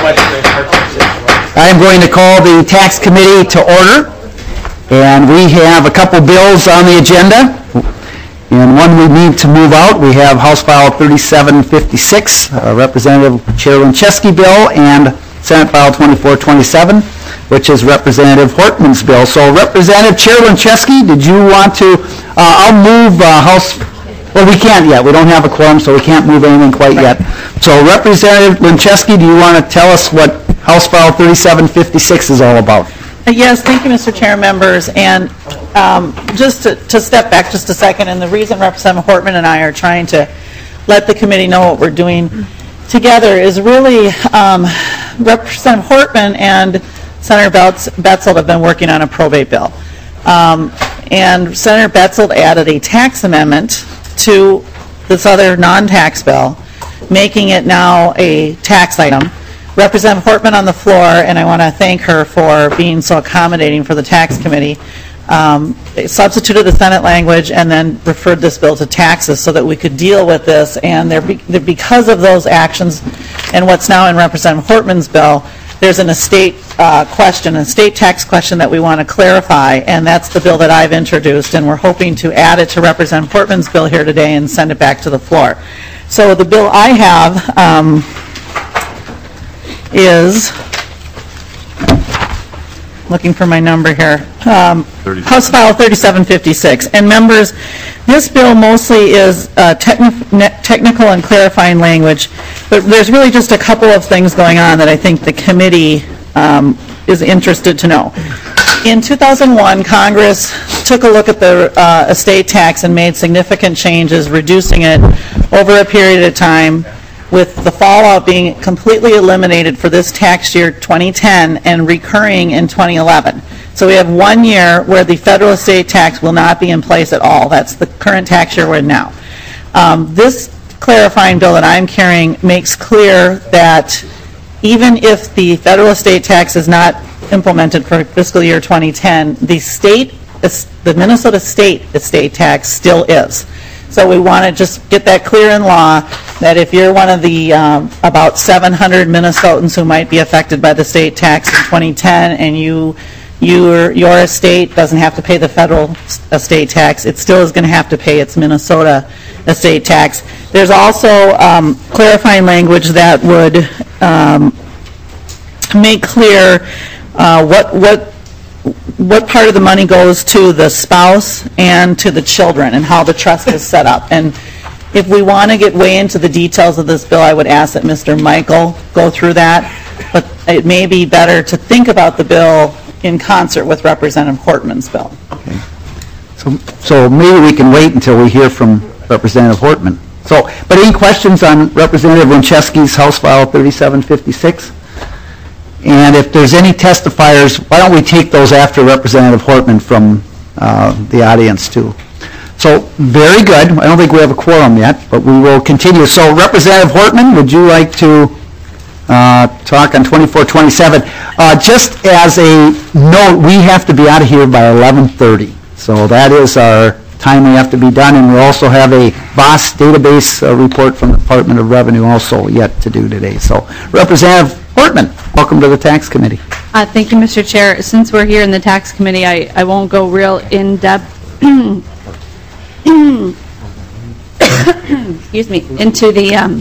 I am going to call the Tax Committee to order, and we have a couple bills on the agenda, and one we need to move out. We have House File 3756, Representative Chair Lincheski bill, and Senate File 2427, which is Representative Hortman's bill. So Representative Chair Lincheski, did you want to, I'll move House, well, we can't yet. We don't have a quorum, so we can't move anything quite yet. So Representative Lincheski, do you want to tell us what House File 3756 is all about? Yes, thank you, Mr. Chair, members. And just to step back just a second, and the reason Representative Hortman and I are trying to let the committee know what we're doing together is really Representative Hortman and Senator Betzold have been working on a probate bill. And Senator Betzold added a tax amendment to this other non-tax bill, making it now a tax item. Representative Hortman on the floor, and I want to thank her for being so accommodating for the tax committee, substituted the Senate language and then referred this bill to taxes so that we could deal with this. And because of those actions and what's now in Representative Hortman's bill, there's an estate question, an estate tax question that we want to clarify, and that's the bill that I've introduced, and we're hoping to add it to Representative Hortman's bill here today and send it back to the floor. So the bill I have is, looking for my number here, House File 3756. And members, this bill mostly is technical and clarifying language, but there's really just a couple of things going on that I think the committee is interested to know. In 2001, Congress took a look at the estate tax and made significant changes, reducing it over a period of time, with the fallout being completely eliminated for this tax year 2010 and recurring in 2011. So we have 1 year where the federal estate tax will not be in place at all. That's the current tax year we're in now. This clarifying bill that I'm carrying makes clear that even if the federal estate tax is not implemented for fiscal year 2010, the Minnesota state estate tax still is. So we want to just get that clear in law that if you're one of the about 700 Minnesotans who might be affected by the state tax in 2010 and your estate doesn't have to pay the federal estate tax, it still is going to have to pay its Minnesota estate tax. There's also clarifying language that would make clear what part of the money goes to the spouse and to the children and how the trust is set up. And if we want to get way into the details of this bill, I would ask that Mr. Michael go through that. But it may be better to think about the bill in concert with Representative Hortman's bill. Okay. So maybe we can wait until we hear from Representative Hortman. But any questions on Representative Lincheski's House File 3756? And if there's any testifiers, why don't we take those after Representative Hortman from the audience too? So very good. I don't think we have a quorum yet, but we will continue. So Representative Hortman, would you like to talk on 2427? Just as a note, we have to be out of here by 11:30. So that is our time we have to be done, and we also have a VOS database report from the Department of Revenue also yet to do today. So Representative Hortman, welcome to the Tax Committee. Thank you, Mr. Chair. Since we're here in the Tax Committee, I won't go real in-depth excuse me, into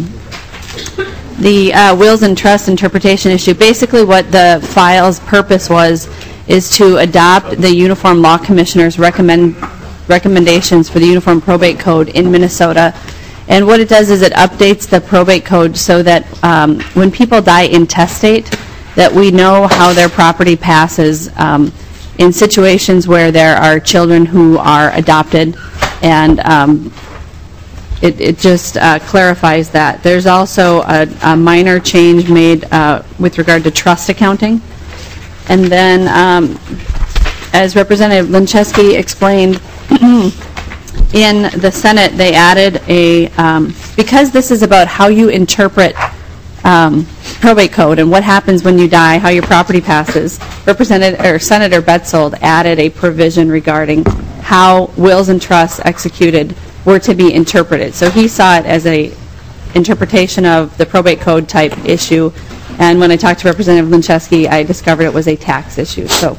the wills and trust interpretation issue. Basically what the file's purpose is to adopt the Uniform Law Commissioner's recommendations for the Uniform Probate Code in Minnesota. And what it does is it updates the probate code so that when people die intestate, that we know how their property passes in situations where there are children who are adopted, and it just clarifies that. There's also a minor change made with regard to trust accounting. And then, as Representative Lincheski explained, in the Senate, they added because this is about how you interpret probate code and what happens when you die, how your property passes, Senator Betzold added a provision regarding how wills and trusts executed were to be interpreted. So he saw it as a interpretation of the probate code type issue And when I talked to Representative Lincheski, I discovered it was a tax issue. So,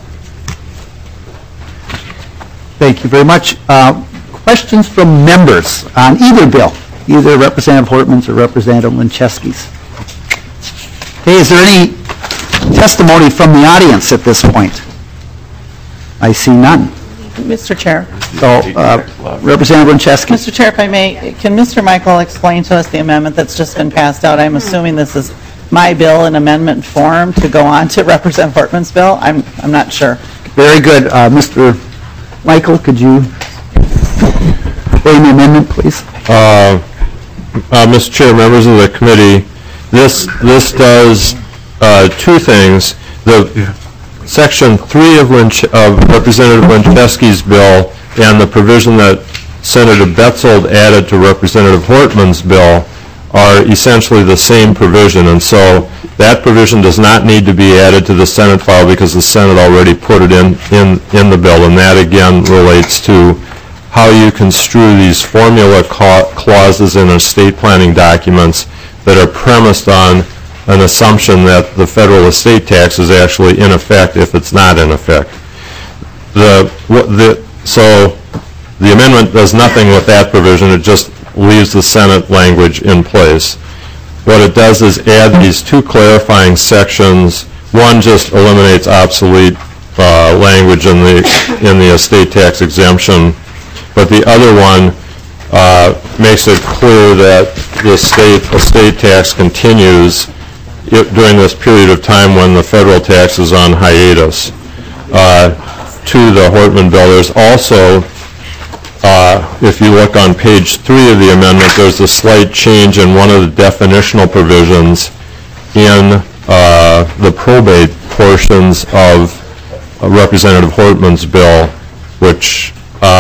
Thank you very much. Questions from members on either bill, either Representative Hortman's or Representative Lincheski's? Okay, is there any testimony from the audience at this point? I see none. Mr. Chair. So, Representative Lincheski. Mr. Chair, if I may, can Mr. Michael explain to us the amendment that's just been passed out? I'm assuming this is my bill in amendment form to go on to Representative Hortman's bill. I'm not sure. Very good. Mr. Michael, could you explain the amendment, please? Mr. Chair, members of the committee, this does two things. The Section 3 of Representative Lincheski's bill and the provision that Senator Betzold added to Representative Hortman's bill are essentially the same provision, and so that provision does not need to be added to the Senate file because the Senate already put it in the bill, and that again relates to how you construe these formula clauses in estate planning documents that are premised on an assumption that the federal estate tax is actually in effect if it's not in effect. So the amendment does nothing with that provision, it just leaves the Senate language in place. What it does is add these two clarifying sections. One just eliminates obsolete language in the estate tax exemption, but the other one makes it clear that the estate tax continues during this period of time when the federal tax is on hiatus. To the Hortman bill, there's also, if you look on page 3 of the amendment, there's a slight change in one of the definitional provisions in the probate portions of Representative Hortman's bill, which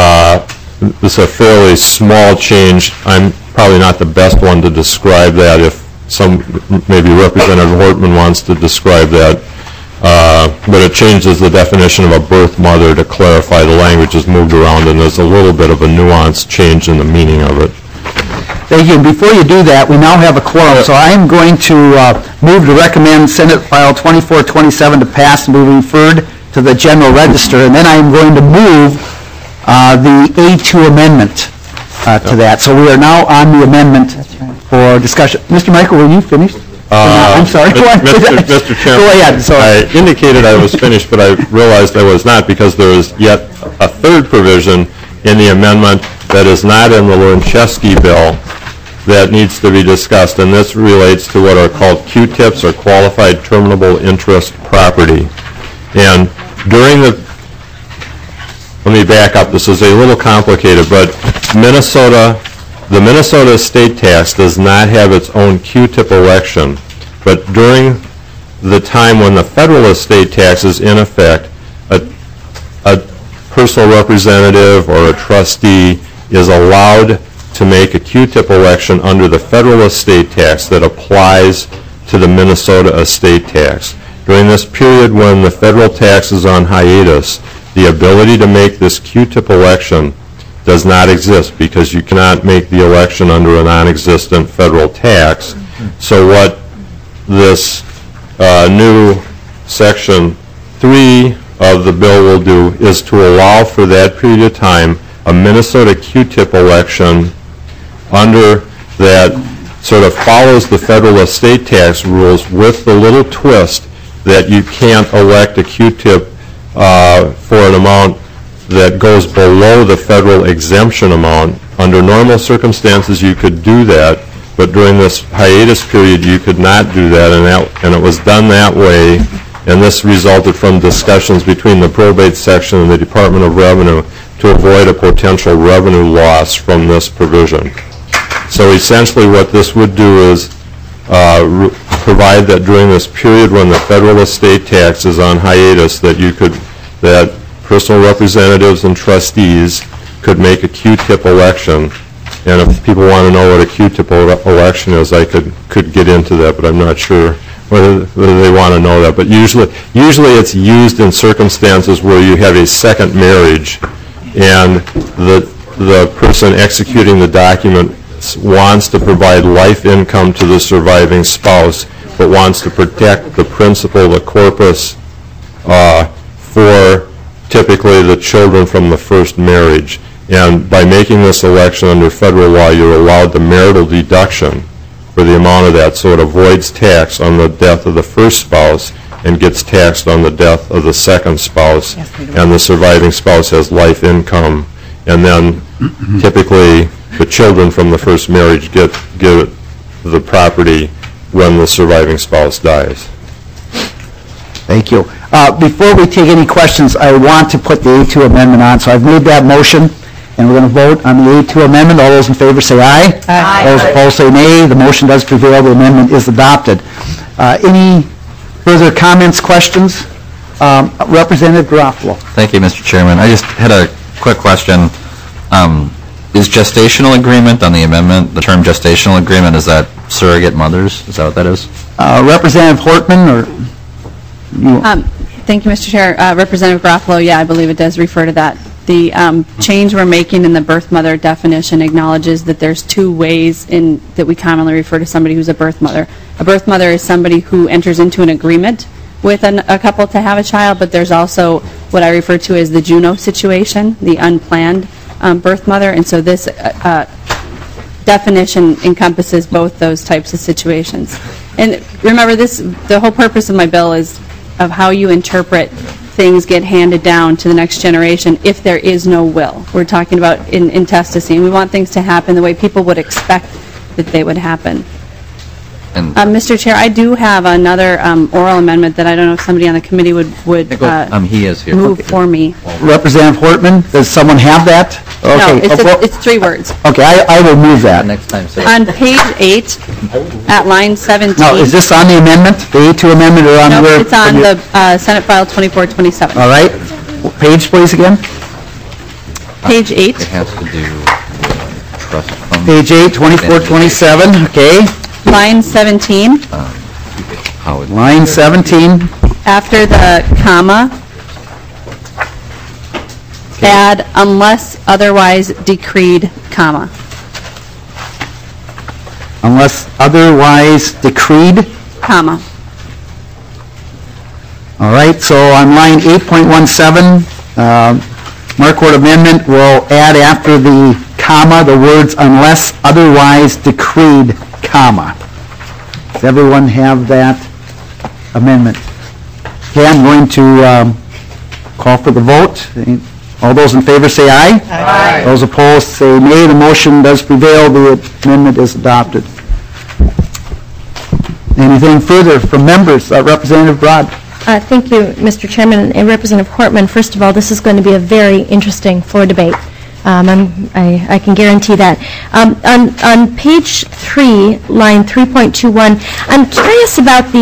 is a fairly small change. I'm probably not the best one to describe that. If maybe Representative Hortman wants to describe that. But it changes the definition of a birth mother to clarify the language is moved around, and there's a little bit of a nuanced change in the meaning of it. Thank you. Before you do that, we now have a quorum, so I am going to move to recommend Senate File 2427 to pass and be referred to the General Register, and then I am going to move the A2 amendment to that. So we are now on the amendment for discussion. Mr. Michael, were you finished? I'm sorry. Mr. Chairman, go ahead. I indicated I was finished, but I realized I was not because there is yet a third provision in the amendment that is not in the Lincheski bill that needs to be discussed, and this relates to what are called Q-tips, or qualified terminable interest property. And during let me back up, this is a little complicated, but the Minnesota estate tax does not have its own Q-tip election, but during the time when the federal estate tax is in effect, a personal representative or a trustee is allowed to make a Q-tip election under the federal estate tax that applies to the Minnesota estate tax. During this period when the federal tax is on hiatus, the ability to make this Q-tip election does not exist because you cannot make the election under a non-existent federal tax. So what this new Section 3 of the bill will do is to allow for that period of time a Minnesota Q-tip election under that sort of follows the federal estate tax rules, with the little twist that you can't elect a Q-tip for an amount that goes below the federal exemption amount. Under normal circumstances you could do that, but during this hiatus period you could not do that, and it was done that way, and this resulted from discussions between the probate section and the Department of Revenue to avoid a potential revenue loss from this provision. So essentially what this would do is provide that during this period when the federal estate tax is on hiatus, that personal representatives and trustees could make a Q-tip election. And if people want to know what a Q-tip election is, I could get into that, but I'm not sure whether they want to know that. But usually it's used in circumstances where you have a second marriage and the person executing the document wants to provide life income to the surviving spouse, but wants to protect the principle, the corpus, for typically the children from the first marriage. And by making this election under federal law, you're allowed the marital deduction for the amount of that, so it avoids tax on the death of the first spouse and gets taxed on the death of the second spouse, and the surviving spouse has life income, and then typically the children from the first marriage get the property when the surviving spouse dies. Thank you. Before we take any questions, I want to put the A2 amendment on, so I've made that motion, and we're going to vote on the A2 amendment. All those in favor say aye. Aye. Those opposed say nay. The motion does prevail. The amendment is adopted. Any further comments, questions? Representative Garofalo. Thank you, Mr. Chairman. I just had a quick question. Is gestational agreement on the amendment, the term gestational agreement, is that surrogate mothers? Is that what that is? Representative Hortman, or you? Thank you, Mr. Chair. Representative Garofalo, yeah, I believe it does refer to that. The change we're making in the birth mother definition acknowledges that there's two ways that we commonly refer to somebody who's a birth mother. A birth mother is somebody who enters into an agreement with a couple to have a child, but there's also what I refer to as the Juno situation, the unplanned birth mother, and so this definition encompasses both those types of situations. And remember, the whole purpose of my bill is of how you interpret things get handed down to the next generation if there is no will. We're talking about in intestacy. We want things to happen the way people would expect that they would happen. And Mr. Chair, I do have another oral amendment that I don't know if somebody on the committee would he is here. move for me. Representative Hortman, does someone have that? No, Okay. it's 3 words. Okay, I will move that. Next time, sir. On page 8, at line 17. Now, is this on the amendment, the A2 amendment, or on No, where? it's on the Senate File 2427. All right. Page, please, again. Page 8. It has to do trust fund. Page 8, 2427, okay. Line 17. How it- Line 17. After the comma, add unless otherwise decreed, comma. Unless otherwise decreed. Comma. All right, so on line 8.17, Marquardt Amendment will add after the comma the words unless otherwise decreed, comma. Does everyone have that amendment? Okay, I'm going to call for the vote. All those in favor say aye. Aye. Those opposed say nay. The motion does prevail. The amendment is adopted. Anything further from members? Representative Broad. Thank you, Mr. Chairman. And Representative Hortman, first of all, this is going to be a very interesting floor debate. I can guarantee that. On page 3, line 3.21, I'm curious about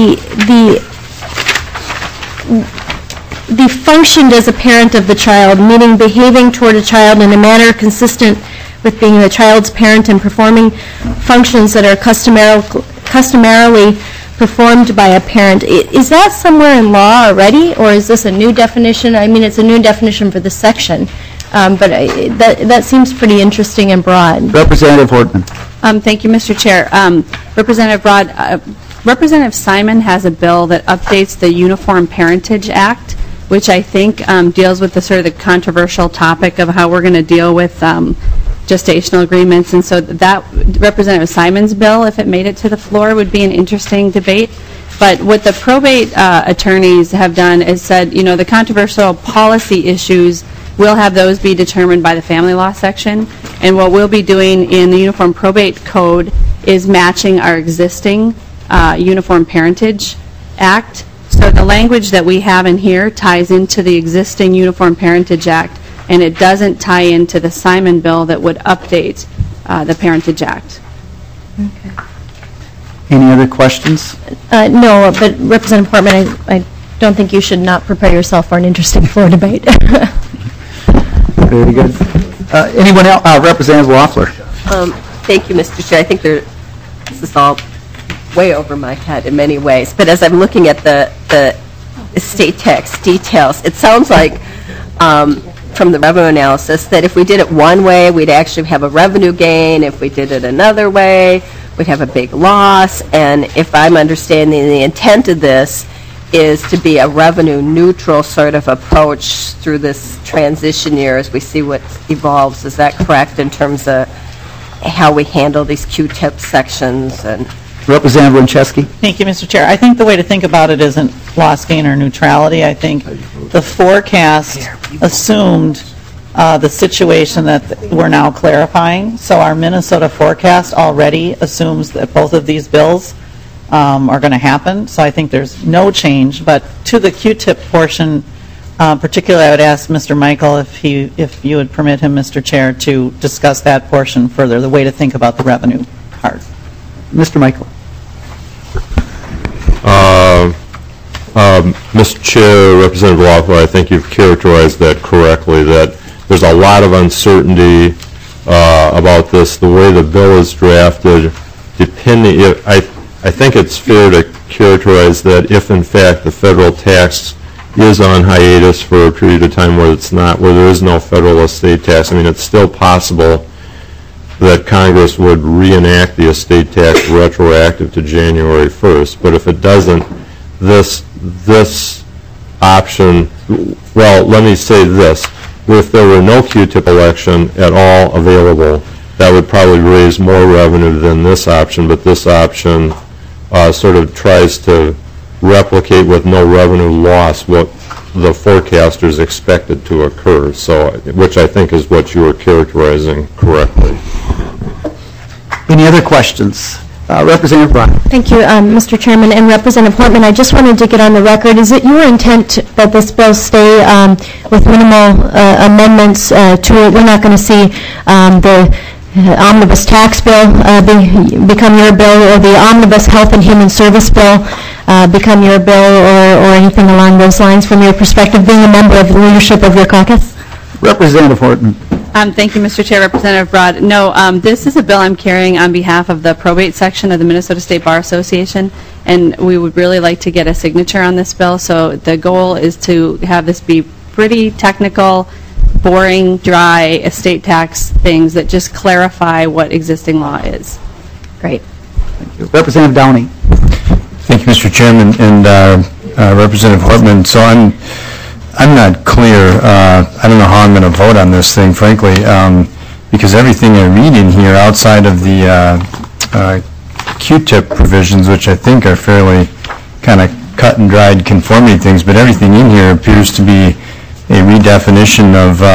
the function as a parent of the child, meaning behaving toward a child in a manner consistent with being the child's parent and performing functions that are customarily performed by a parent. Is that somewhere in law already, or is this a new definition? I mean, it's a new definition for this section, but that seems pretty interesting and broad. Representative Hortman. Thank you, Mr. Chair. Representative Broad, Representative Simon has a bill that updates the Uniform Parentage Act, which I think deals with the sort of the controversial topic of how we're going to deal with gestational agreements. And so that Representative Simon's bill, if it made it to the floor, would be an interesting debate. But what the probate attorneys have done is said, you know, the controversial policy issues, we'll have those be determined by the family law section. And what we'll be doing in the Uniform Probate Code is matching our existing Uniform Parentage Act. So the language that we have in here ties into the existing Uniform Parentage Act, and it doesn't tie into the Simon bill that would update the Parentage Act. Okay. Any other questions? No, but Representative Portman, I don't think you should not prepare yourself for an interesting floor debate. Very good. Anyone else? Representative Loeffler. Thank you, Mr. Chair. I think this is all way over my head in many ways. But as I'm looking at the estate tax details, it sounds like from the revenue analysis that if we did it one way, we'd actually have a revenue gain. If we did it another way, we'd have a big loss, and if I'm understanding the intent of this is to be a revenue-neutral sort of approach through this transition year as we see what evolves. Is that correct in terms of how we handle these Q-tip sections? And Representative Winchesky? Thank you, Mr. Chair. I think the way to think about it isn't loss, gain, or neutrality. I think the forecast assumed the situation that we're now clarifying. So our Minnesota forecast already assumes that both of these bills are going to happen. So I think there's no change. But to the Q-tip portion, particularly I would ask Mr. Michael if you would permit him, Mr. Chair, to discuss that portion further, the way to think about the revenue part. Mr. Michael. Mr. Chair, Representative Laughlin, I think you've characterized that correctly, that there's a lot of uncertainty about this, the way the bill is drafted, depending, I think it's fair to characterize that if in fact the federal tax is on hiatus for a period of time where it's not, where there is no federal estate tax, I mean, it's still possible that Congress would reenact the estate tax retroactive to January 1st. But if it doesn't, this option, well, let me say this. If there were no Q-tip election at all available, that would probably raise more revenue than this option, but this option sort of tries to replicate with no revenue loss what the forecasters expected to occur, so, which I think is what you were characterizing correctly. Any other questions? Representative Bryan. Thank you, Mr. Chairman. And Representative Portman, I just wanted to get on the record. Is it your intent that this bill stay with minimal amendments to it? We're not going to see the omnibus tax bill become your bill, or the omnibus health and human service bill become your bill, or anything along those lines from your perspective, being a member of the leadership of your caucus? Representative Horton. Thank you, Mr. Chair. Representative Broad. No, this is a bill I'm carrying on behalf of the probate section of the Minnesota State Bar Association, and we would really like to get a signature on this bill. So the goal is to have this be pretty technical, boring, dry estate tax things that just clarify what existing law is. great. Thank you. Representative Downey. Thank you, Mr. Chairman, and Representative Hortman. So I'm not clear. I don't know how I'm going to vote on this thing, frankly, because everything I read in here outside of the Q-tip provisions, which I think are fairly kind of cut and dried conformity things, but everything in here appears to be a redefinition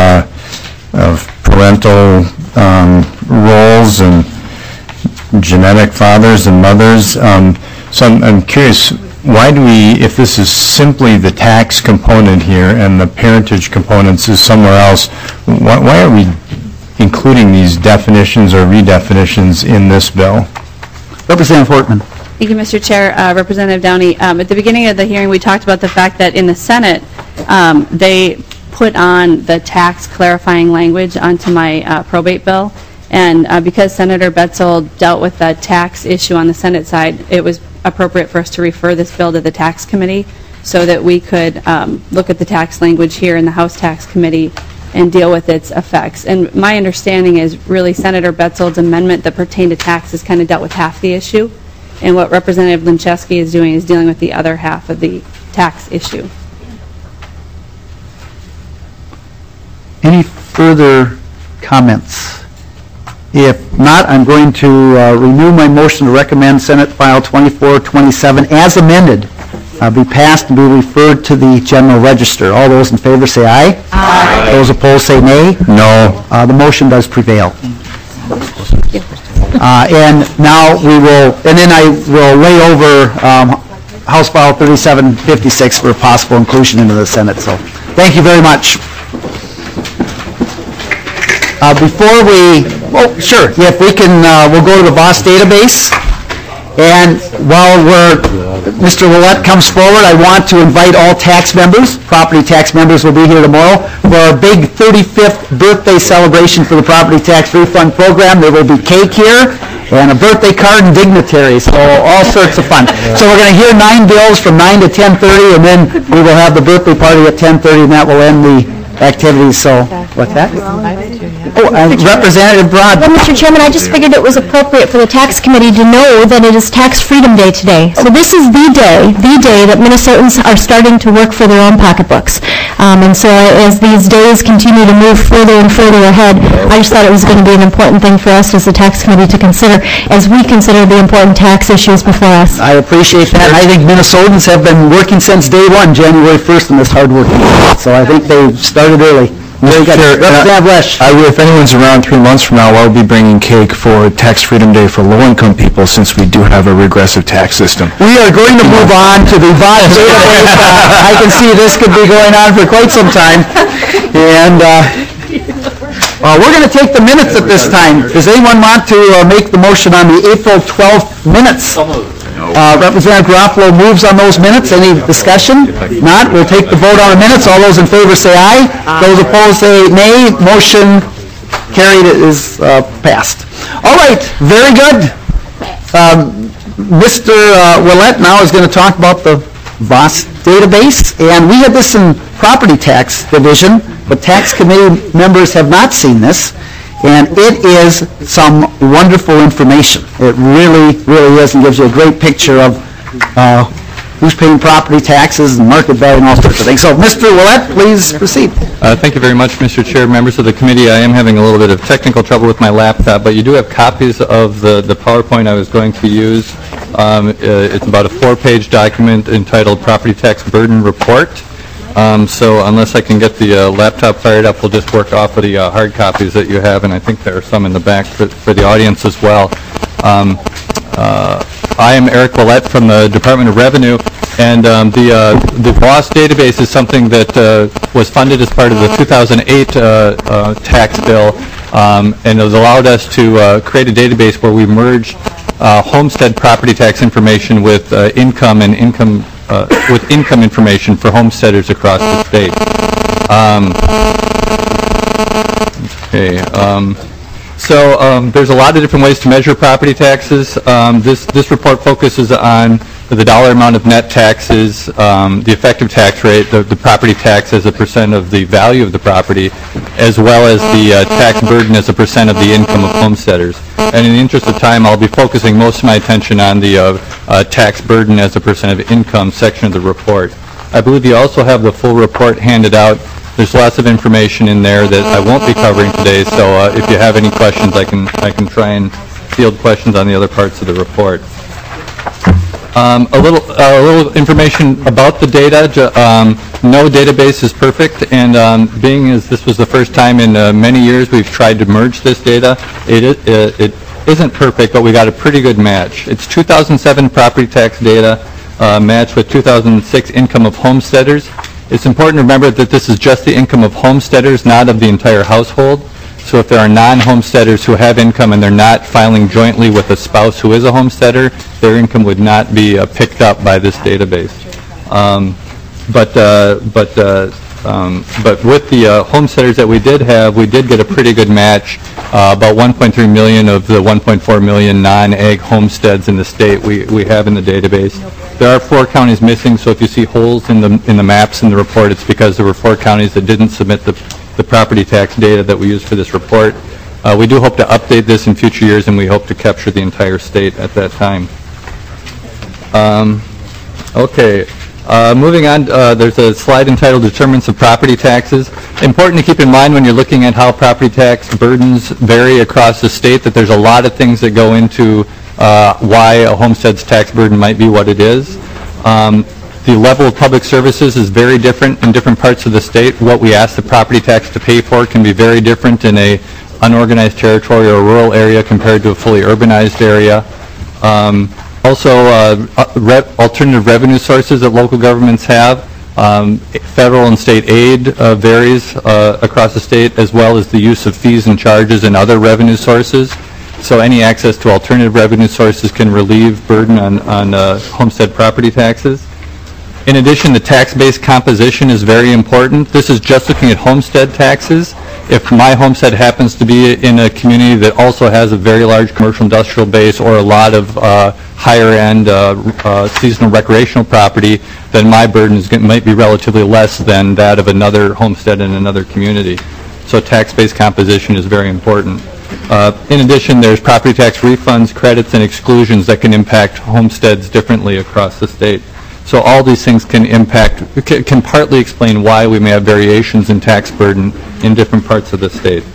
of parental roles and genetic fathers and mothers. So I'm curious, why do we, if this is simply the tax component here and the parentage components is somewhere else, why are we including these definitions or redefinitions in this bill? Representative Hortman. Thank you, Mr. Chair. Representative Downey, at the beginning of the hearing, we talked about the fact that in the Senate, they put on the tax clarifying language onto my probate bill. And because Senator Betzel dealt with the tax issue on the Senate side, it was appropriate for us to refer this bill to the tax committee so that we could look at the tax language here in the House Tax Committee and deal with its effects. And my understanding is really Senator Betzel's amendment that pertained to taxes kind of dealt with half the issue. And what Representative Lincheski is doing is dealing with the other half of the tax issue. Any further comments? If not, I'm going to renew my motion to recommend Senate File 2427 as amended be passed and be referred to the General Register. All those in favor say aye. Aye. Those opposed say nay. No. The motion does prevail. And now we will, and then I will lay over House File 3756 for possible inclusion into the Senate. So thank you very much. Before we, sure, if we can, we'll go to the BOSS database. And while Mr. Willett comes forward, I want to invite all tax members, property tax members will be here tomorrow, for our big 35th birthday celebration for the Property Tax Refund Program. There will be cake here and a birthday card and dignitaries, so all sorts of fun. So we're going to hear 9 bills from 9 to 10:30, and then we will have the birthday party at 10:30, and that will end the activities, so, what's that? Oh, Representative Broad. Well, Mr. Chairman, I just figured it was appropriate for the tax committee to know that it is Tax Freedom Day today. So this is the day that Minnesotans are starting to work for their own pocketbooks. And so as these days continue to move further and further ahead, I just thought it was going to be an important thing for us as the tax committee to consider as we consider the important tax issues before us. I appreciate that. I think Minnesotans have been working since day one, January 1st, in this hard work. So I think they started early. Very good. Representative Lesh. If anyone's around 3 months from now, I'll be bringing cake for Tax Freedom Day for low-income people, since we do have a regressive tax system. We are going to move on to the VOT database. I can see this could be going on for quite some time. And we're going to take the minutes at this time. Does anyone want to make the motion on the April 12th minutes? Representative Garofalo moves on those minutes. Any discussion? Not. We'll take the vote on the minutes. All those in favor say aye. Those opposed say nay. Motion carried. It is passed. All right. Very good. Mr. Willett now is going to talk about the VOS database. And we had this in Property Tax Division, but tax committee members have not seen this. And it is some wonderful information. It really, really is, and gives you a great picture of who's paying property taxes and market value and all sorts of things. So, Mr. Willett, please proceed. Thank you very much, Mr. Chair. Members of the committee, I am having a little bit of technical trouble with my laptop, but you do have copies of the PowerPoint I was going to use. It's about a 4-page document entitled Property Tax Burden Report. So unless I can get the laptop fired up, we'll just work off of the hard copies that you have, and I think there are some in the back for the audience as well. I am Eric Willett from the Department of Revenue, and the VOS database is something that was funded as part of the 2008 tax bill, and it allowed us to create a database where we merged homestead property tax information with income information for homesteaders across the state. So there's a lot of different ways to measure property taxes. This report focuses on the dollar amount of net taxes, the effective tax rate, the property tax as a percent of the value of the property, as well as the tax burden as a percent of the income of homesteaders. And in the interest of time, I'll be focusing most of my attention on the tax burden as a percent of income section of the report. I believe you also have the full report handed out. There's lots of information in there that I won't be covering today, so if you have any questions, I can try and field questions on the other parts of the report. A little information about the data. No database is perfect, and being as this was the first time in many years we've tried to merge this data, it isn't perfect, but we got a pretty good match. It's 2007 property tax data matched with 2006 income of homesteaders. It's important to remember that this is just the income of homesteaders, not of the entire household. So if there are non-homesteaders who have income and they're not filing jointly with a spouse who is a homesteader, their income would not be picked up by this database. But with the homesteaders that we did have, we did get a pretty good match. About 1.3 million of the 1.4 million non-ag homesteads in the state we have in the database. There are 4 counties missing, so if you see holes in the maps in the report, it's because there were 4 counties that didn't submit the property tax data that we use for this report. We do hope to update this in future years, and we hope to capture the entire state at that time. Moving on, there's a slide entitled Determinants of Property Taxes. Important to keep in mind when you're looking at how property tax burdens vary across the state that there's a lot of things that go into why a homestead's tax burden might be what it is. The level of public services is very different in different parts of the state. What we ask the property tax to pay for can be very different in a unorganized territory or rural area compared to a fully urbanized area. Alternative revenue sources that local governments have. Federal and state aid varies across the state, as well as the use of fees and charges and other revenue sources. So any access to alternative revenue sources can relieve burden on homestead property taxes. In addition, the tax base composition is very important. This is just looking at homestead taxes. if my homestead happens to be in a community that also has a very large commercial industrial base or a lot of higher-end seasonal recreational property, then my burden might be relatively less than that of another homestead in another community. So tax-based composition is very important. In addition, there's property tax refunds, credits, and exclusions that can impact homesteads differently across the state. So all these things can partly explain why we may have variations in tax burden in different parts of the state.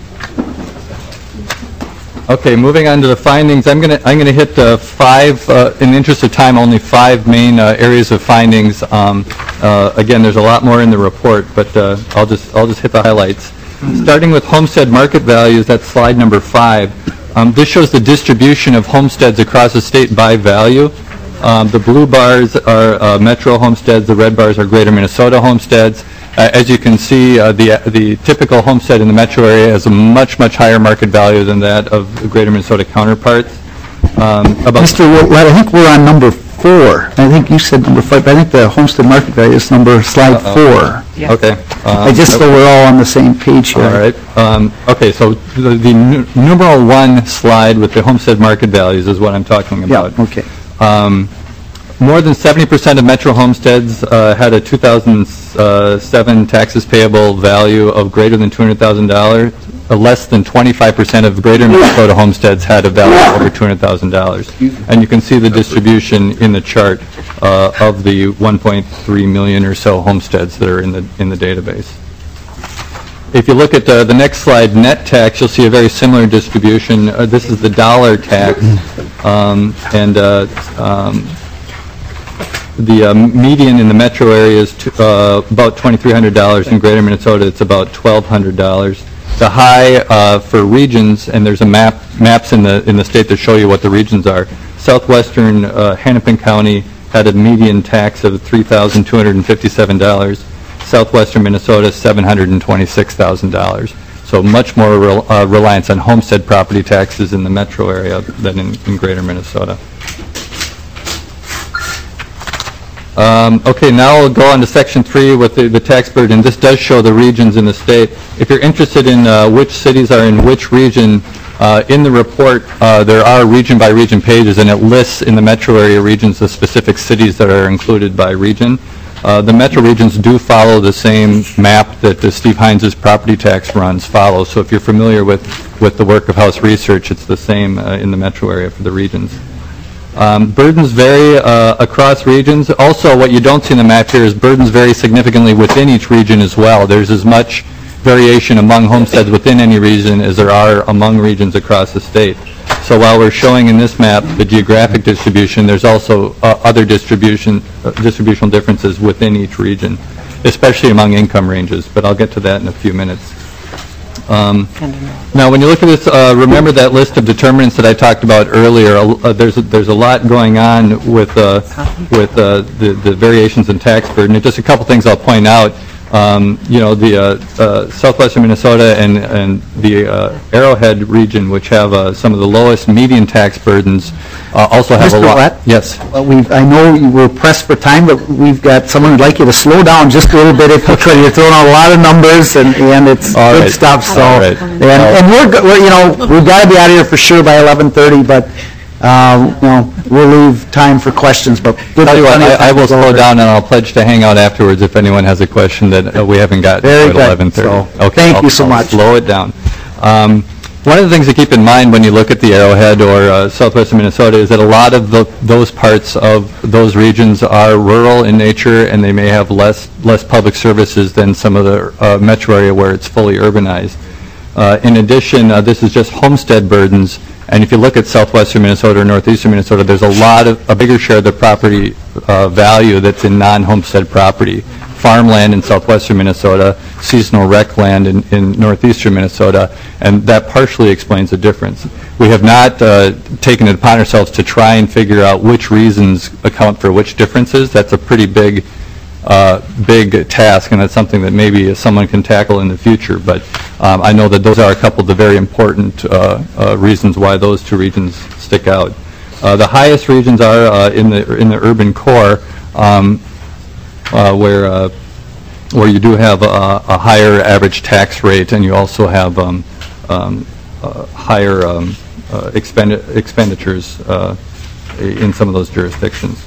Okay, moving on to the findings, I'm going to hit five, in the interest of time, only 5 main areas of findings. Again, there's a lot more in the report, but I'll just hit the highlights. Starting with homestead market values, that's slide number 5. This shows the distribution of homesteads across the state by value. The blue bars are metro homesteads, the red bars are greater Minnesota homesteads. As you can see, the typical homestead in the metro area has a much, much higher market value than that of the greater Minnesota counterparts. Mr. Willett, I think we're on number 4. I think you said number 5, but I think the homestead market value is slide 4. Okay. So we're all on the same page here. All right. Okay, so the numeral 1 slide with the homestead market values is what I'm talking about. Yeah, okay. More than 70% of metro homesteads had a 2007 taxes payable value of greater than $200,000. Less than 25% of greater Minnesota homesteads had a value of over $200,000. And you can see the distribution in the chart of the 1.3 million or so homesteads that are in the database. If you look at the next slide, net tax, you'll see a very similar distribution. This is the dollar tax, the median in the metro area is about $2,300. In greater Minnesota, it's about $1,200. The high for regions, and there's maps in the state that show you what the regions are. Southwestern Hennepin County had a median tax of $3,257. Southwestern Minnesota, $726,000. So much more reliance on homestead property taxes in the metro area than in greater Minnesota. Okay, now we'll go on to section 3 with the tax burden. This does show the regions in the state. If you're interested in which cities are in which region, in the report there are region by region pages, and it lists in the metro area regions the specific cities that are included by region. The metro regions do follow the same map that Steve Hines' property tax runs follow. So if you're familiar with the work of House Research, it's the same in the metro area for the regions. Burdens vary across regions. Also, what you don't see in the map here is burdens vary significantly within each region as well. There's as much variation among homesteads within any region as there are among regions across the state. So while we're showing in this map the geographic distribution, there's also other distributional differences within each region, especially among income ranges, but I'll get to that in a few minutes. Now, when you look at this, remember that list of determinants that I talked about earlier. There's a lot going on with the variations in tax burden. And just a couple things I'll point out. The southwestern Minnesota and the Arrowhead region, which have some of the lowest median tax burdens, also have a lot. Mr. Willett? Yes. I know you were pressed for time, but we've got someone who'd like you to slow down just a little bit if you could. You're throwing out a lot of numbers, and it's all good right. stuff. So, all right. and we've got to be out of here for sure by 11:30, but. We'll leave time for questions, but tell you what, I will slow down, and I'll pledge to hang out afterwards if anyone has a question that we haven't got at 11:30. So, okay, thank you so much. Slow it down. One of the things to keep in mind when you look at the Arrowhead or southwestern Minnesota is that a lot of those parts of those regions are rural in nature, and they may have less public services than some of the metro area where it's fully urbanized. In addition, this is just homestead burdens. And if you look at southwestern Minnesota or northeastern Minnesota, there's a bigger share of the property value that's in non-homestead property. Farmland in southwestern Minnesota, seasonal rec land in northeastern Minnesota, and that partially explains the difference. We have not taken it upon ourselves to try and figure out which reasons account for which differences. That's a pretty big task, and that's something that maybe someone can tackle in the future. But I know that those are a couple of the very important reasons why those two regions stick out. The highest regions are in the urban core, where where you do have a higher average tax rate, and you also have higher expenditures in some of those jurisdictions.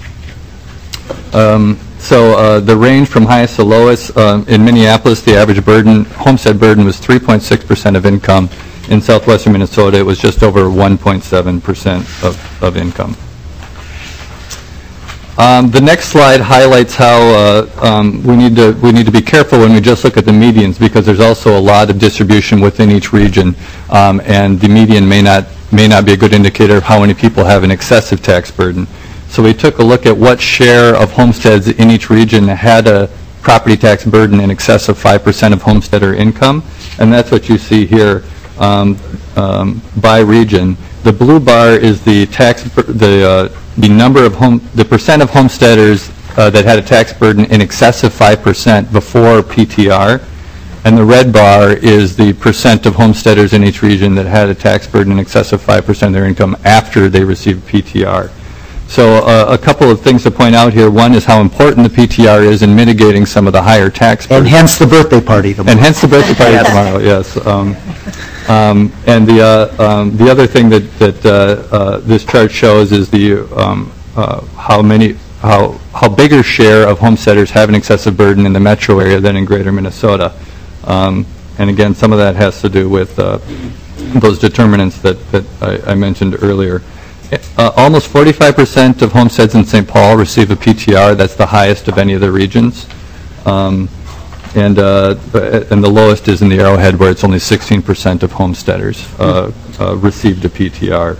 So the range from highest to lowest, in Minneapolis, the average homestead burden was 3.6% of income. In southwestern Minnesota, it was just over 1.7% of income. The next slide highlights how we need to be careful when we just look at the medians, because there's also a lot of distribution within each region, and the median may not be a good indicator of how many people have an excessive tax burden. So we took a look at what share of homesteads in each region had a property tax burden in excess of 5% of homesteader income, and that's what you see here by region. The blue bar is the percent of homesteaders that had a tax burden in excess of 5% before PTR, and the red bar is the percent of homesteaders in each region that had a tax burden in excess of 5% of their income after they received PTR. So a couple of things to point out here. One is how important the PTR is in mitigating some of the higher tax burden. And hence the birthday party tomorrow. And hence the birthday party tomorrow, yes. And the other thing that this chart shows is the how bigger share of homesteaders have an excessive burden in the metro area than in greater Minnesota. And again, some of that has to do with those determinants that I mentioned earlier. Almost 45% of homesteads in St. Paul receive a PTR. That's the highest of any of the regions. And the lowest is in the Arrowhead, where it's only 16% of homesteaders received a PTR.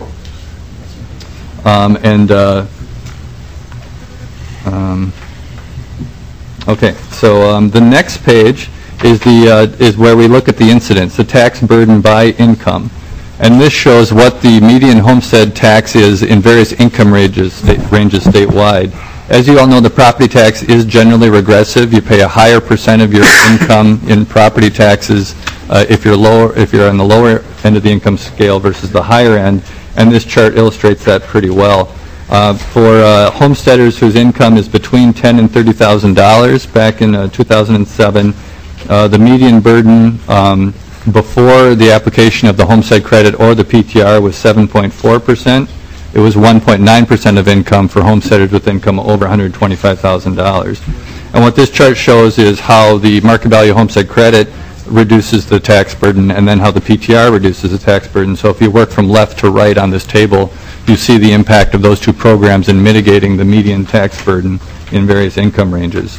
Okay, so the next page is where we look at the incidence, the tax burden by income. And this shows what the median homestead tax is in various income ranges statewide. As you all know, the property tax is generally regressive. You pay a higher percent of your income in property taxes if you're on the lower end of the income scale versus the higher end, and this chart illustrates that pretty well. For homesteaders whose income is between $10,000 and $30,000 back in 2007, the median burden before the application of the homestead credit or the PTR was 7.4%. It was 1.9% of income for homesteaders with income over $125,000. And what this chart shows is how the market value homestead credit reduces the tax burden, and then how the PTR reduces the tax burden. So if you work from left to right on this table, you see the impact of those two programs in mitigating the median tax burden in various income ranges.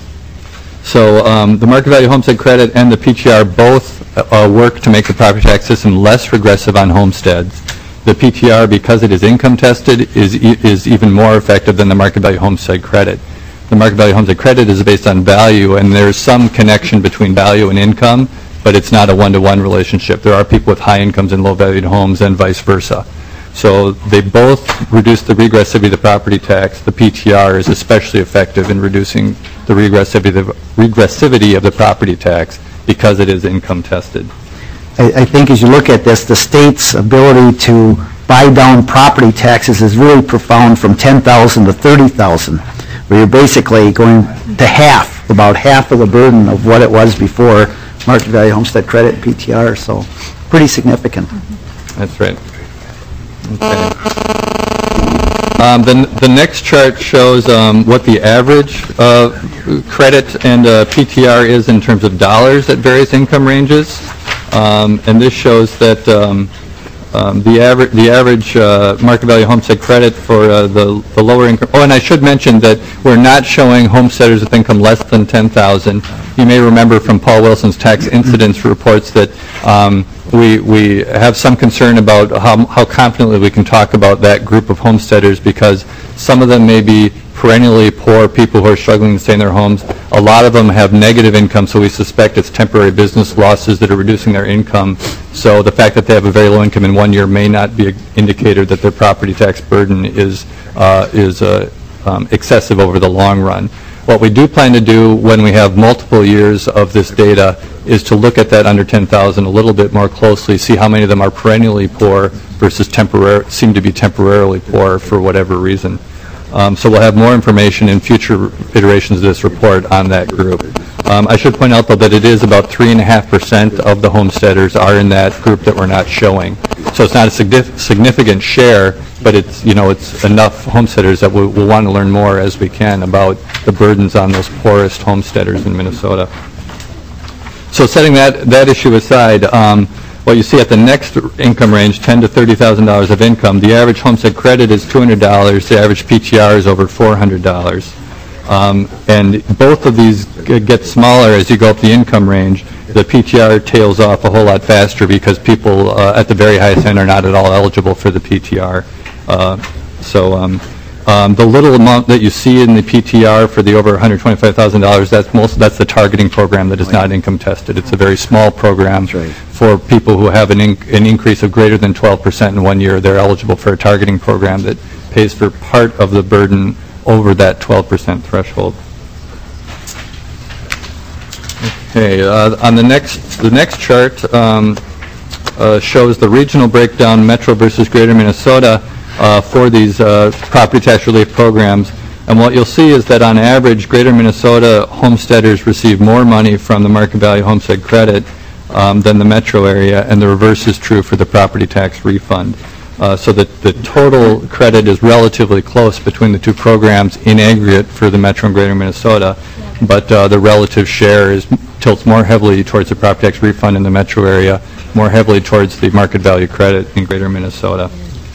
So the market value homestead credit and the PTR both work to make the property tax system less regressive on homesteads. The PTR, because it is income tested, is even more effective than the market value homestead credit. The market value homestead credit is based on value, and there's some connection between value and income, but it's not a one-to-one relationship. There are people with high incomes and low-valued homes and vice versa. So they both reduce the regressivity of the property tax. The PTR is especially effective in reducing the regressivity of the property tax because it is income tested. I think as you look at this, the state's ability to buy down property taxes is really profound from $10,000 to $30,000, where you're basically going to about half of the burden of what it was before market value homestead credit and PTR, so pretty significant. That's right. Okay. The next chart shows what the average credit and PTR is in terms of dollars at various income ranges. And this shows that the average market value homestead credit for the lower income. Oh, and I should mention that we're not showing homesteaders with income less than $10,000. You may remember from Paul Wilson's tax incidence reports that we have some concern about how confidently we can talk about that group of homesteaders, because some of them may be perennially poor people who are struggling to stay in their homes. A lot of them have negative income, so we suspect it's temporary business losses that are reducing their income. So the fact that they have a very low income in 1 year may not be an indicator that their property tax burden is excessive over the long run. What we do plan to do when we have multiple years of this data is to look at that under 10,000 a little bit more closely, see how many of them are perennially poor versus seem to be temporarily poor for whatever reason. So we'll have more information in future iterations of this report on that group. I should point out, though, that it is about 3.5% of the homesteaders are in that group that we're not showing. So it's not a significant share, but it's, it's enough homesteaders that we'll want to learn more as we can about the burdens on those poorest homesteaders in Minnesota. So setting that issue aside, what you see at the next income range, $10,000 to $30,000 of income, the average homestead credit is $200, the average PTR is over $400. And both of these get smaller as you go up the income range. The PTR tails off a whole lot faster because people at the very highest end are not at all eligible for the PTR. The little amount that you see in the PTR for the over $125,000, that's the targeting program that is not income tested. It's a very small program for people who have an increase of greater than 12% in 1 year. They're eligible for a targeting program that pays for part of the burden over that 12% threshold. Okay, on the next chart shows the regional breakdown, Metro versus Greater Minnesota, for these property tax relief programs. And what you'll see is that on average, Greater Minnesota homesteaders receive more money from the market value homestead credit than the metro area, and the reverse is true for the property tax refund. So that the total credit is relatively close between the two programs in aggregate for the metro and Greater Minnesota, but the relative share tilts more heavily towards the property tax refund in the metro area, more heavily towards the market value credit in Greater Minnesota.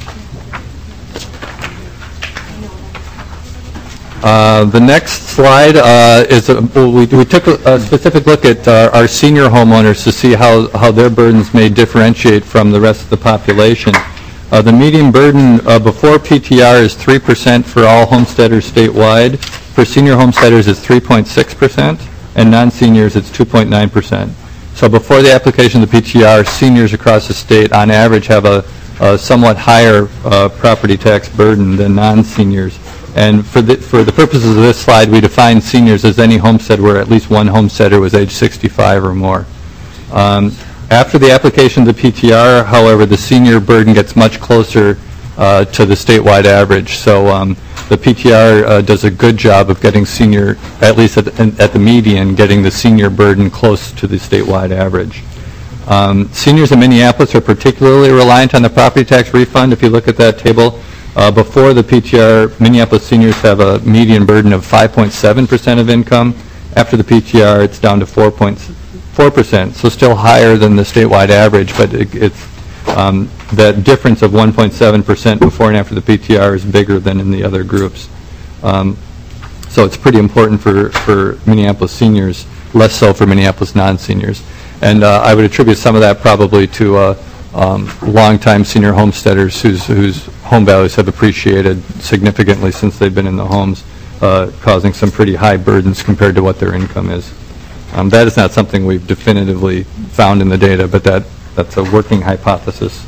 The next slide is we took a specific look at our senior homeowners to see how their burdens may differentiate from the rest of the population. The median burden before PTR is 3% for all homesteaders statewide. For senior homesteaders, it's 3.6%, and non-seniors, it's 2.9%. So before the application of the PTR, seniors across the state, on average, have a somewhat higher property tax burden than non-seniors. And for the purposes of this slide, we define seniors as any homestead where at least one homesteader was age 65 or more. After the application of the PTR, however, the senior burden gets much closer to the statewide average. So the PTR does a good job of getting senior, at least at the median, getting the senior burden close to the statewide average. Seniors in Minneapolis are particularly reliant on the property tax refund. If you look at that table, before the PTR, Minneapolis seniors have a median burden of 5.7% of income. After the PTR, it's down to 4%, so still higher than the statewide average, but it's that difference of 1.7% before and after the PTR is bigger than in the other groups. So it's pretty important for Minneapolis seniors, less so for Minneapolis non-seniors. And I would attribute some of that probably to long-time senior homesteaders whose home values have appreciated significantly since they've been in the homes, causing some pretty high burdens compared to what their income is. That is not something we've definitively found in the data, but that's a working hypothesis.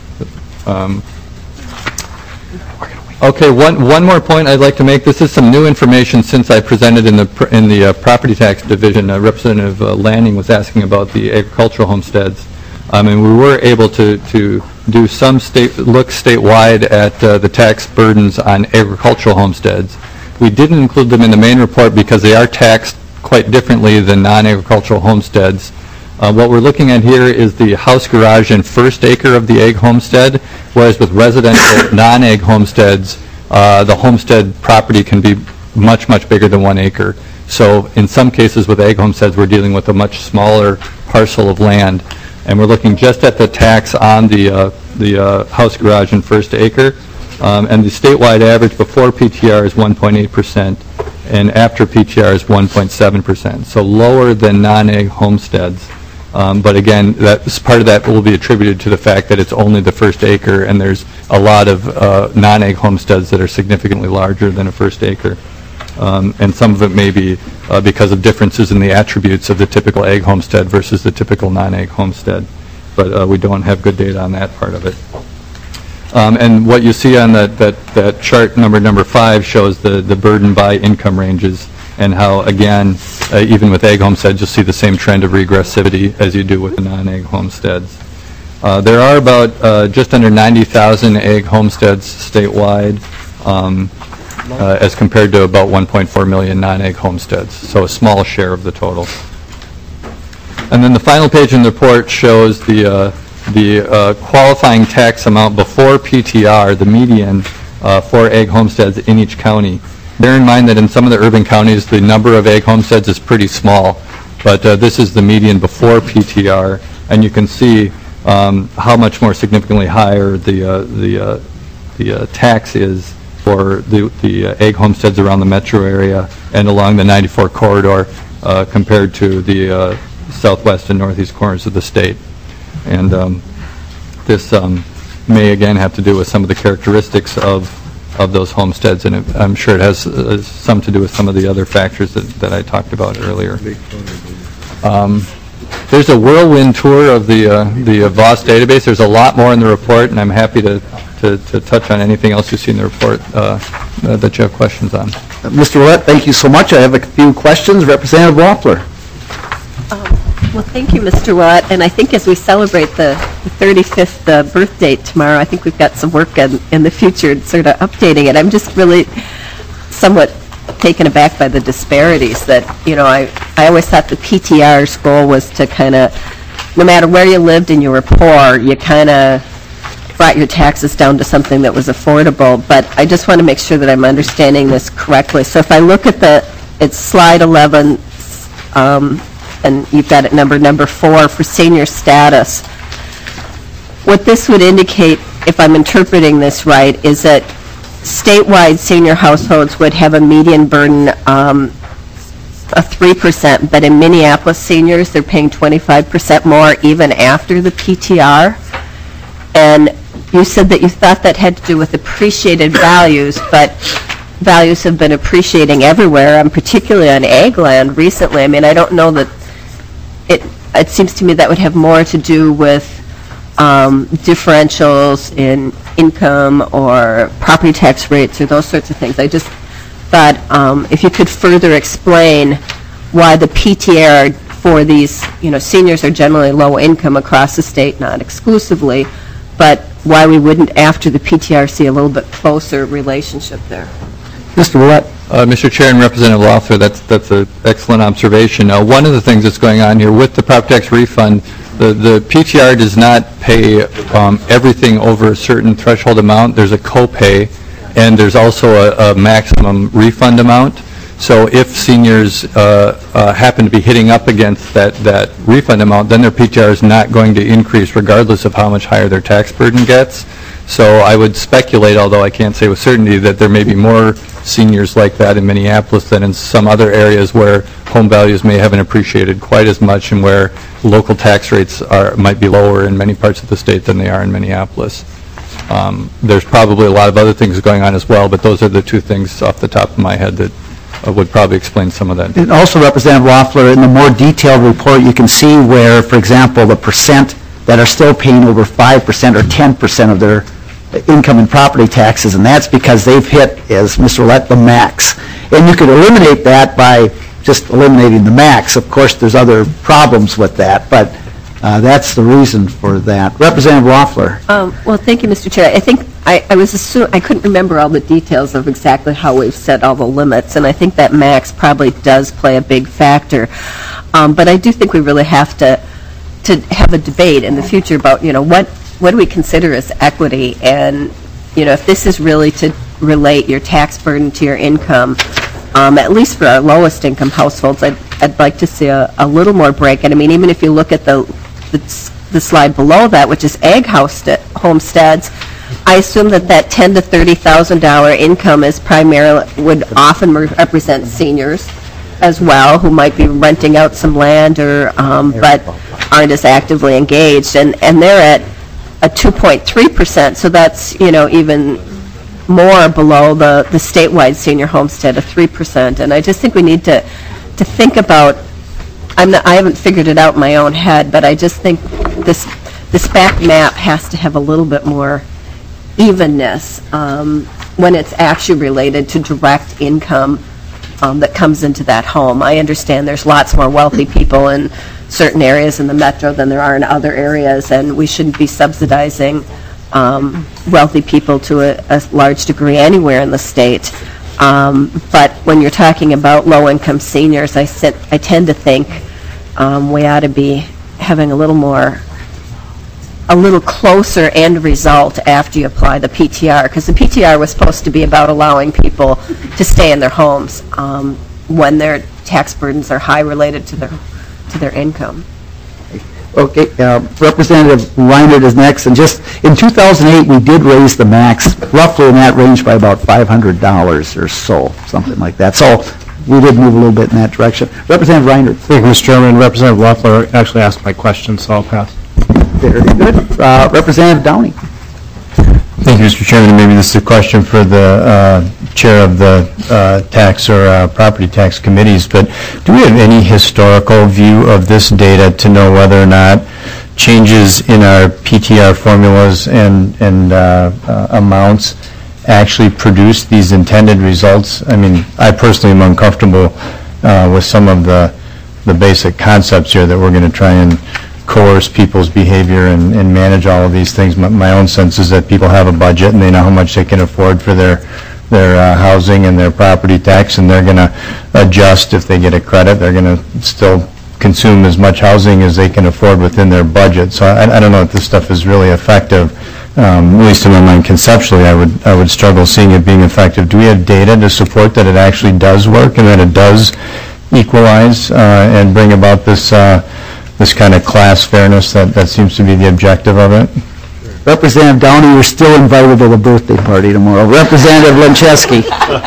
Okay, one more point I'd like to make. This is some new information since I presented in the property tax division. Representative Lanning was asking about the agricultural homesteads, and we were able to do some look statewide at the tax burdens on agricultural homesteads. We didn't include them in the main report because they are taxed quite differently than non-agricultural homesteads. What we're looking at here is the house, garage, and first acre of the ag homestead, whereas with residential non-ag homesteads, the homestead property can be much, much bigger than 1 acre. So in some cases with ag homesteads, we're dealing with a much smaller parcel of land, and we're looking just at the tax on the house, garage, and first acre. And the statewide average before PTR is 1.8%, and after PTR is 1.7%, so lower than non-ag homesteads. But again, part of that will be attributed to the fact that it's only the first acre, and there's a lot of non-ag homesteads that are significantly larger than a first acre. And some of it may be because of differences in the attributes of the typical ag homestead versus the typical non-ag homestead. But we don't have good data on that part of it. And what you see on that chart number 5 shows the burden by income ranges, and how, again, even with ag homesteads, you'll see the same trend of regressivity as you do with the non-ag homesteads. There are about just under 90,000 ag homesteads statewide. as compared to about 1.4 million non-egg homesteads, so a small share of the total. And then the final page in the report shows the qualifying tax amount before PTR, the median for egg homesteads in each county. Bear in mind that in some of the urban counties, the number of egg homesteads is pretty small, but this is the median before PTR, and you can see how much more significantly higher the tax is for the egg homesteads around the metro area and along the 94 corridor compared to the southwest and northeast corners of the state. And this may again have to do with some of the characteristics of those homesteads, and I'm sure it has some to do with some of the other factors that I talked about earlier. There's a whirlwind tour of the VOS database. There's a lot more in the report, and I'm happy to touch on anything else you see in the report that you have questions on. Mr. Willett, thank you so much. I have a few questions. Representative Wampler. Well, thank you, Mr. Watt. And I think as we celebrate the 35th birth date tomorrow, I think we've got some work in the future sort of updating it. I'm just really somewhat taken aback by the disparities that, I always thought the PTR's goal was to kind of, no matter where you lived and you were poor, you kind of brought your taxes down to something that was affordable. But I just want to make sure that I'm understanding this correctly. So if I look at it's slide 11, and you've got it number 4 for senior status. What this would indicate, if I'm interpreting this right, is that statewide senior households would have a median burden of 3%, but in Minneapolis seniors, they're paying 25% more even after the PTR. And you said that you thought that had to do with appreciated values, but values have been appreciating everywhere, and particularly on ag land recently. I mean, I don't know that it seems to me that would have more to do with differentials in income or property tax rates or those sorts of things. I just thought if you could further explain why the PTR for these, seniors are generally low income across the state, not exclusively, but why we wouldn't, after the PTR, see a little bit closer relationship there. Mr. Willett. Mr. Chair and Representative Loeffler, that's an excellent observation. One of the things that's going on here with the property tax refund, the PTR does not pay everything over a certain threshold amount. There's a copay, and there's also a maximum refund amount. So if seniors happen to be hitting up against that refund amount, then their PTR is not going to increase regardless of how much higher their tax burden gets. So I would speculate, although I can't say with certainty, that there may be more seniors like that in Minneapolis than in some other areas where home values may haven't appreciated quite as much and where local tax rates might be lower in many parts of the state than they are in Minneapolis. There's probably a lot of other things going on as well, but those are the two things off the top of my head that would probably explain some of that. And also, Representative Loeffler, in the more detailed report, you can see where, for example, the percent that are still paying over 5% or 10% of their income and property taxes, and that's because they've hit, as Mr. Willett, the max. And you could eliminate that by just eliminating the max. Of course, there's other problems with that, but that's the reason for that. Representative Loeffler. Well, thank you, Mr. Chair. I think I couldn't remember all the details of exactly how we've set all the limits, and I think that max probably does play a big factor. But I do think we really have to have a debate in the future about, what do we consider as equity, and if this is really to relate your tax burden to your income, at least for our lowest income households, I'd like to see a little more break. And I mean, even if you look at the slide below that, which is ag homesteads, I assume that $10,000 to $30,000 income is would often represent seniors as well, who might be renting out some land or but aren't as actively engaged, and they're at a 2.3%, so that's even more below the statewide senior homestead of 3%. And I just think we need to think about. I haven't figured it out in my own head, but I just think this back map has to have a little bit more evenness when it's actually related to direct income that comes into that home. I understand there's lots more wealthy people in certain areas in the metro than there are in other areas, and we shouldn't be subsidizing wealthy people to a large degree anywhere in the state. But when you're talking about low-income seniors, I tend to think we ought to be having a little closer end result after you apply the PTR, because the PTR was supposed to be about allowing people to stay in their homes when their tax burdens are high related to their income. Okay, Representative Reinert is next, and just in 2008, we did raise the max roughly in that range by about $500 or so, something like that. So we did move a little bit in that direction. Representative Reinert. Thank you, Mr. Chairman. Representative Loeffler actually asked my question, so I'll pass. Very good. Representative Downey. Thank you, Mr. Chairman. Maybe this is a question for the chair of the tax or property tax committees, but do we have any historical view of this data to know whether or not changes in our PTR formulas and amounts actually produce these intended results? I mean, I personally am uncomfortable with some of the basic concepts here that we're going to try and coerce people's behavior and manage all of these things. My own sense is that people have a budget and they know how much they can afford for their housing and their property tax, and they're going to adjust if they get a credit. They're going to still consume as much housing as they can afford within their budget. So I don't know if this stuff is really effective. At least in my mind, conceptually, I would struggle seeing it being effective. Do we have data to support that it actually does work and that it does equalize and bring about this kind of class fairness that seems to be the objective of it? Representative Downey, you're still invited to the birthday party tomorrow. Representative Lencheski.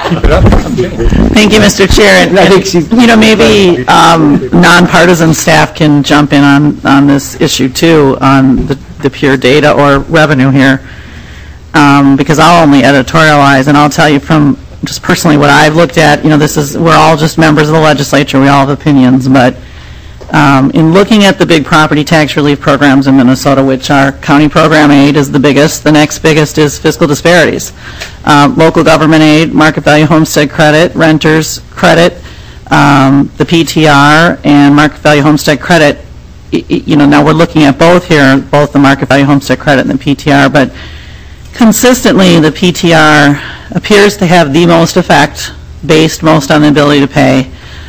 Thank you, Mr. Chair. And, maybe nonpartisan staff can jump in on this issue too, on the pure data or revenue here, because I'll only editorialize, and I'll tell you from just personally what I've looked at. We're all just members of the legislature. We all have opinions, but in looking at the big property tax relief programs in Minnesota, which are county program aid is the biggest, the next biggest is fiscal disparities. Local government aid, market value homestead credit, renters credit, the PTR, and market value homestead credit. Now we're looking at both here, both the market value homestead credit and the PTR, but consistently the PTR appears to have the most effect, based most on the ability to pay.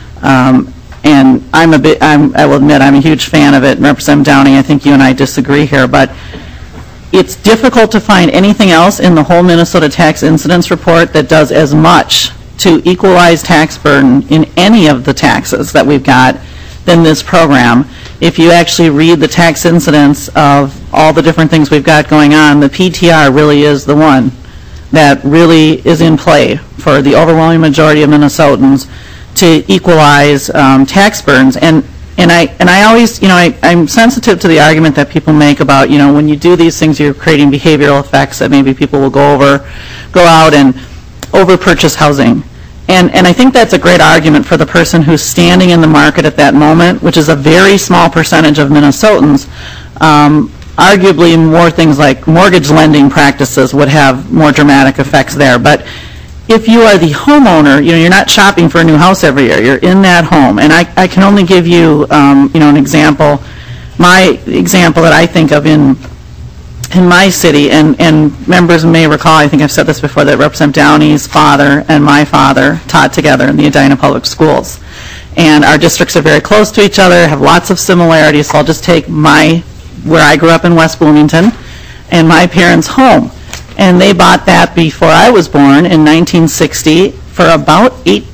And I will admit, I'm a huge fan of it. And Representative Downey, I think you and I disagree here, but it's difficult to find anything else in the whole Minnesota Tax Incidence Report that does as much to equalize tax burden in any of the taxes that we've got than this program. If you actually read the tax incidence of all the different things we've got going on, the PTR really is the one that really is in play for the overwhelming majority of Minnesotans to equalize tax burdens. And I always, I'm sensitive to the argument that people make about, when you do these things, you're creating behavioral effects that maybe people will go out and over-purchase housing. And I think that's a great argument for the person who's standing in the market at that moment, which is a very small percentage of Minnesotans. Arguably, more things like mortgage lending practices would have more dramatic effects there. But if you are the homeowner, you're not shopping for a new house every year. You're in that home. And I can only give you, an example. My example that I think of in my city, and members may recall, I think I've said this before, that Representative Downey's father and my father taught together in the Edina Public Schools. And our districts are very close to each other, have lots of similarities. So I'll just take where I grew up in West Bloomington, and my parents' home. And they bought that before I was born in 1960 for about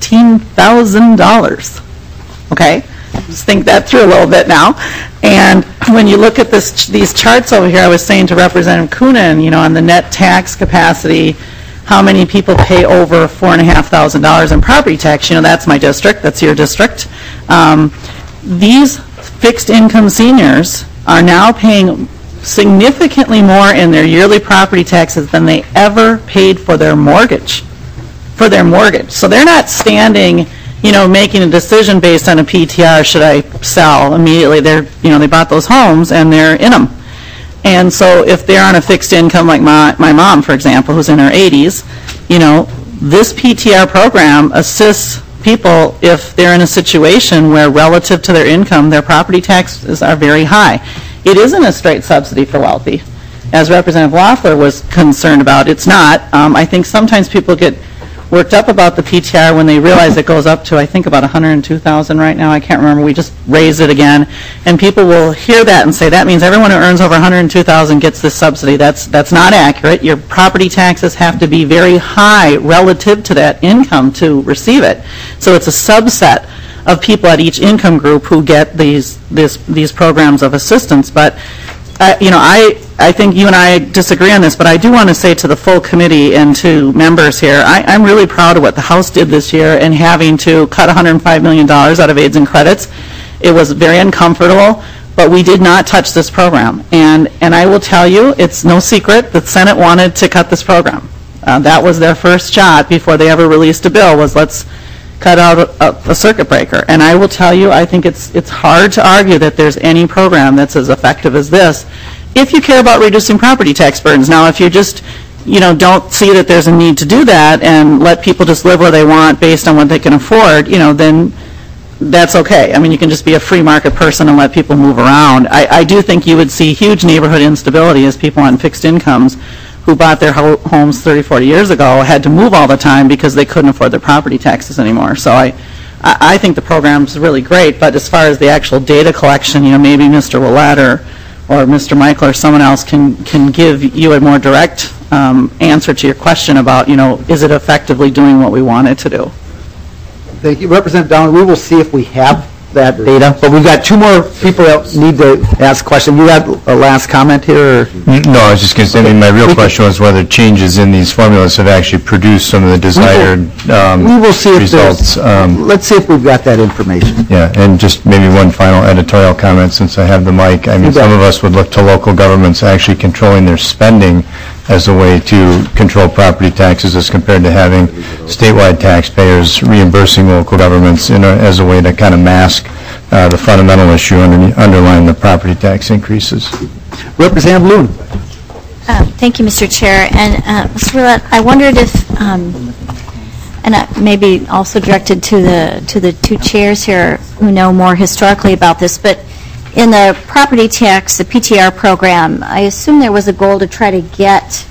$18,000. Okay? Just think that through a little bit now. And when you look at these charts over here, I was saying to Representative Coonan, on the net tax capacity, how many people pay over $4,500 in property tax. That's my district. That's your district. These fixed income seniors are now paying significantly more in their yearly property taxes than they ever paid for their mortgage. So they're not standing, making a decision based on a PTR, should I sell immediately. They bought those homes and they're in them. And so if they're on a fixed income like my mom, for example, who's in her 80s, this PTR program assists people if they're in a situation where relative to their income, their property taxes are very high. It isn't a straight subsidy for wealthy, as Representative Loeffler was concerned about. It's not. I think sometimes people get worked up about the PTR when they realize it goes up to, I think, about 102,000 right now. I can't remember. We just raised it again. And people will hear that and say, that means everyone who earns over 102,000 gets this subsidy. That's not accurate. Your property taxes have to be very high relative to that income to receive it. So it's a subset of people at each income group who get these programs of assistance. But I think you and I disagree on this, but I do want to say to the full committee and to members here, I'm really proud of what the House did this year in having to cut $105 million out of aids and credits. It was very uncomfortable, but we did not touch this program. And I will tell you, it's no secret that Senate wanted to cut this program. That was their first shot before they ever released a bill, was let's cut out a circuit breaker. And I will tell you, I think it's hard to argue that there's any program that's as effective as this if you care about reducing property tax burdens. Now, if you just, don't see that there's a need to do that and let people just live where they want based on what they can afford, then that's okay. I mean, you can just be a free market person and let people move around. I do think you would see huge neighborhood instability as people on fixed incomes who bought their homes 30, 40 years ago had to move all the time because they couldn't afford their property taxes anymore. So I think the program's really great, but as far as the actual data collection, maybe Mr. Willett or Mr. Michael or someone else can give you a more direct answer to your question about, is it effectively doing what we want it to do? Thank you. Representative Downey, we will see if we have that data, but we've got two more people that need to ask questions. You got a last comment here? Or? No, I was just going to say, my real question was whether changes in these formulas have actually produced some of the desired we will see if results. Let's see if we've got that information. Yeah, and just maybe one final editorial comment since I have the mic. I mean, some of us would look to local governments actually controlling their spending as a way to control property taxes as compared to having statewide taxpayers reimbursing local governments as a way to kind of mask the fundamental issue underlying the property tax increases. Representative Loon. Thank you, Mr. Chair. And Mr. Willett, I wondered if, and maybe also directed to the two chairs here who know more historically about this, but in the property tax, the PTR program, I assume there was a goal to try to get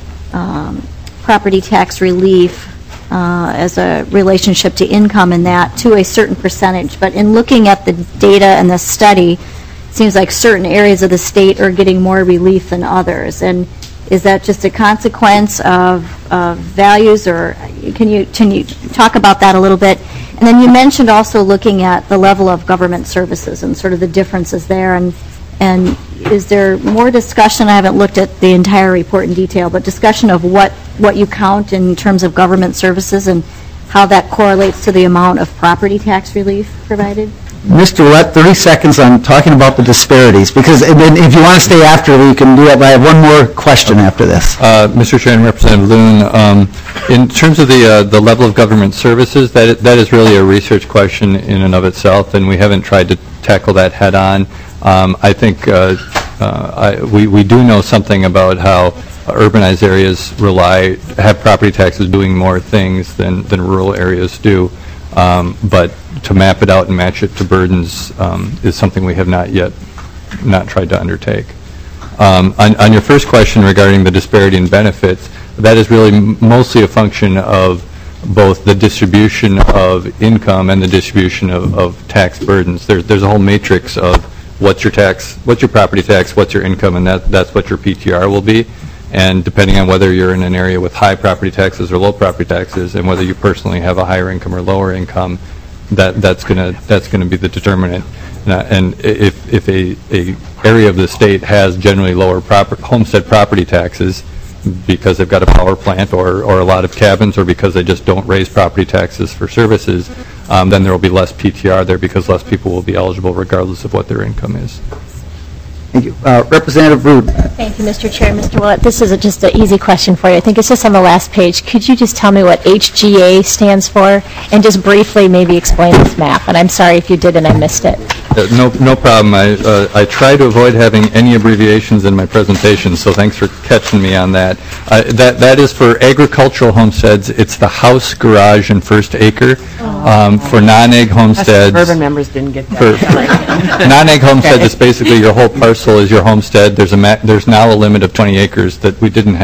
property tax relief as a relationship to income in that to a certain percentage. But in looking at the data and the study, it seems like certain areas of the state are getting more relief than others. And is that just a consequence of values, or can you talk about that a little bit? And then you mentioned also looking at the level of government services and sort of the differences there. And is there more discussion? I haven't looked at the entire report in detail, but discussion of what you count in terms of government services and how that correlates to the amount of property tax relief provided? Mr. Willett, 30 seconds on talking about the disparities, because and then if you want to stay after, we can do it, but I have one more question after this. Mr. Chair and Representative Loon, in terms of the level of government services, that is really a research question in and of itself, and we haven't tried to tackle that head on. I think we do know something about how urbanized areas have property taxes doing more things than rural areas do. But to map it out and match it to burdens is something we have not tried to undertake. On your first question regarding the disparity in benefits, that is really mostly a function of both the distribution of income and the distribution of tax burdens. There's a whole matrix of what's your property tax, what's your income, and that's what your PTR will be. And depending on whether you're in an area with high property taxes or low property taxes, and whether you personally have a higher income or lower income, that's going to be the determinant. And if a area of the state has generally lower homestead property taxes because they've got a power plant or a lot of cabins, or because they just don't raise property taxes for services, then there will be less PTR there because less people will be eligible regardless of what their income is. Thank you. Representative Rood. Thank you, Mr. Chair. Mr. Willett, this is just an easy question for you. I think it's just on the last page. Could you just tell me what HGA stands for, and just briefly maybe explain this map? And I'm sorry if you did and I missed it. No problem. I try to avoid having any abbreviations in my presentation, so thanks for catching me on that. That is for agricultural homesteads. It's the house, garage, and first acre. For non-ag homesteads, urban members didn't get that. Non-ag homesteads, it's basically your whole parcel is your homestead. There's now a limit of 20 acres that we didn't have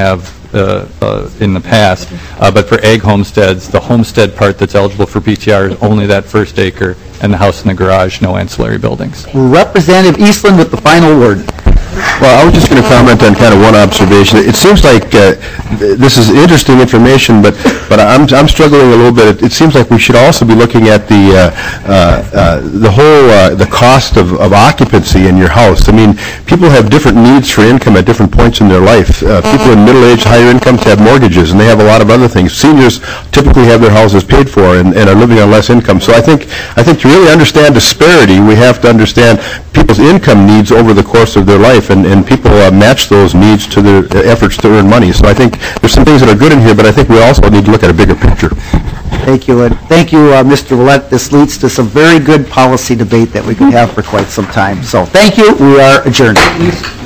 in the past. But for ag homesteads, the homestead part that's eligible for BTR is only that first acre, and the house and the garage, no ancillary buildings. Representative Eastland with the final word. Well, I was just going to comment on kind of one observation. It seems like this is interesting information, but I'm struggling a little bit. It seems like we should also be looking at the whole the cost of occupancy in your house. I mean, people have different needs for income at different points in their life. People in middle-aged, higher incomes have mortgages, and they have a lot of other things. Seniors typically have their houses paid for and are living on less income. So I think to really understand disparity, we have to understand people's income needs over the course of their life, and people match those needs to their efforts to earn money. So I think there's some things that are good in here, but I think we also need to look at a bigger picture. Thank you, and thank you, Mr. Willett. This leads to some very good policy debate that we could have for quite some time. So thank you. We are adjourned.